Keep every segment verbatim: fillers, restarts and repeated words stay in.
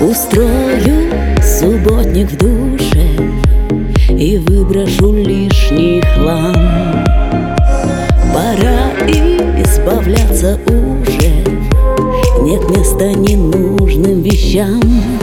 Устрою субботник в душе и выброшу лишний хлам. Пора избавляться уже, нет места ненужным вещам.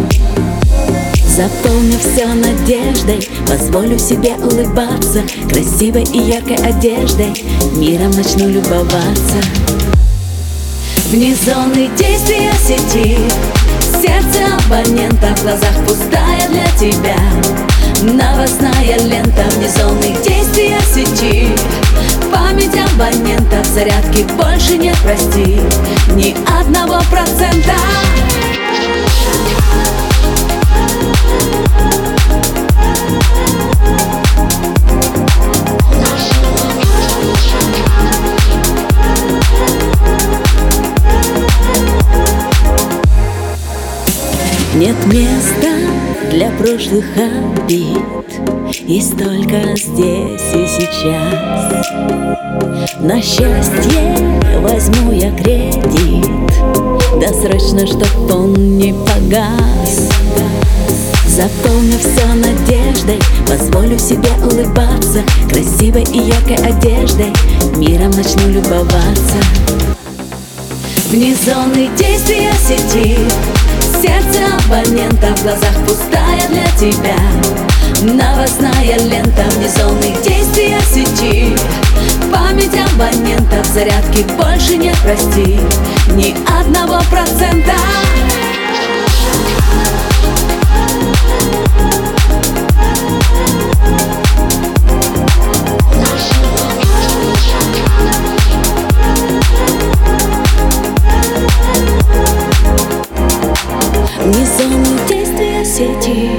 Заполню все надеждой, позволю себе улыбаться, красивой и яркой одеждой миром начну любоваться. Вне зоны действия сети сердце абонента, в глазах пустая для тебя новостная лента. Вне зоны действия сети память абонента, в зарядке больше нет, прости, ни одного процента. Нет места для прошлых обид, есть только здесь и сейчас. На счастье возьму я кредит, да срочно, чтоб он не погас. Заполню все надеждой, позволю себе улыбаться, красивой и яркой одеждой миром начну любоваться. Вне зоны действия сети сердце абонента, в глазах пустая для тебя новостная лента. Вне зоны действия сети память абонента, в зарядке больше нет, прости, ни одного процента. Вне зоны действия сети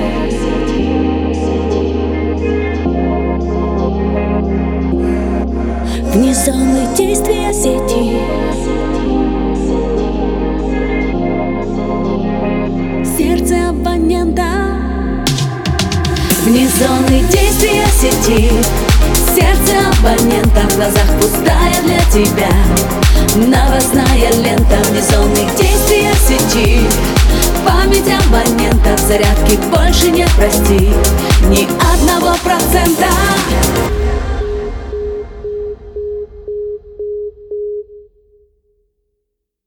Вне зоны действия сети сердце абонента. Вне зоны действия сети сердце абонента, в глазах пустая для тебя новостная лента. Вне зоны действия сети память абонента, в зарядке больше нет, прости, ни одного процента.